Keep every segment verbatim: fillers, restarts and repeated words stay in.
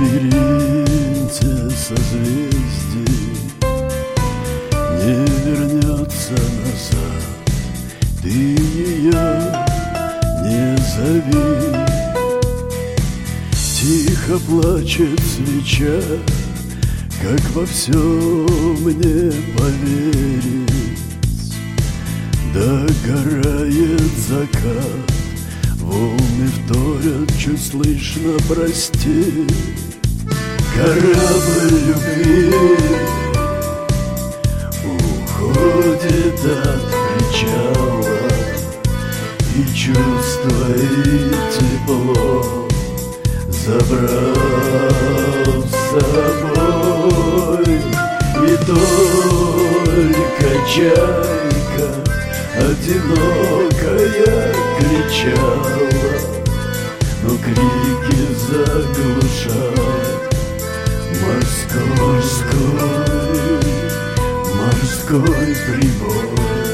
лабиринте созвездий не вернется назад. Ты ее не зови. Тихо плачет свеча, как во всем мне поверить. Догорает закат, волны вторят, чуть слышно прости. Корабль любви уходит от причала, и чувство, и тепло забрал с собой. И только чайка одинокая кричала, но крики заглушал морской, морской, морской прибой.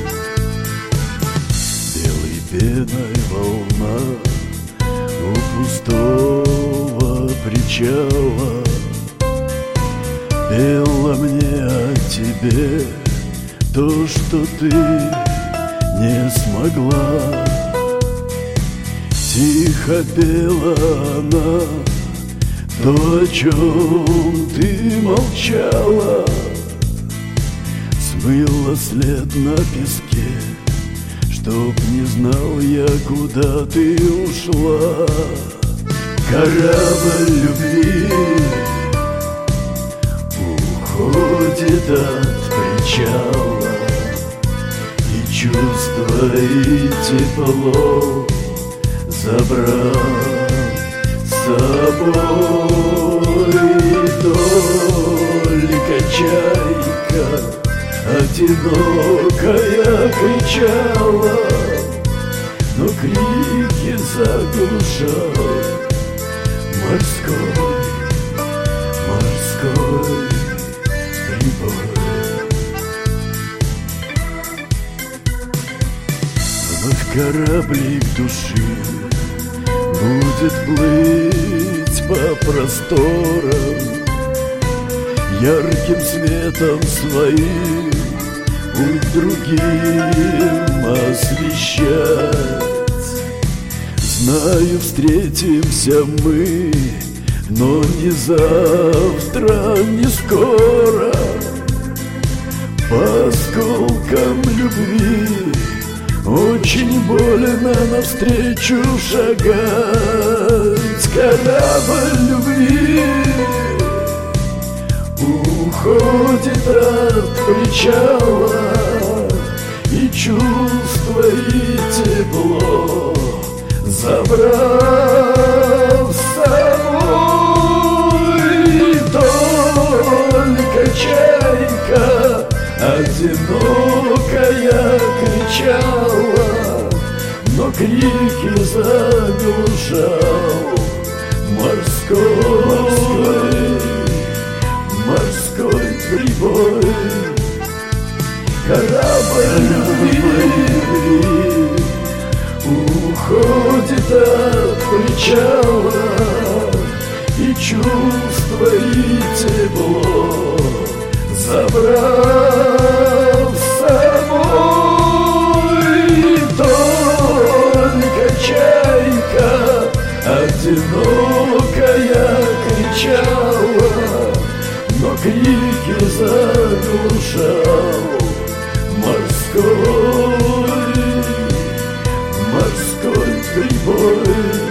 Белой пеной волна у пустого причала пела мне о тебе то, что ты не смогла. Тихо пела она то, о чем ты молчала. Смыла след на песке, чтоб не знал я, куда ты ушла. Корабль любви уходит от причала, и чувство, и тепло забрал с собой. Только чайка одинокая кричала, но крики заглушал морской, морской прибой. Вновь кораблик души будет плыть по просторам, ярким светом своим путь другим освещать. Знаю, встретимся мы, но не завтра, не скоро. По осколкам любви очень больно навстречу шагать. Корабль любви уходит от причала, и чувство, и тепло забрал с собой. Только чайка одинокая кричала, но крики заглушал морской, морской прибой. Корабль любви уходит от причала, и чувство, и тепло забрал с собой. Только чайка одинокая кричала, но крики заглушал морской, морской прибой.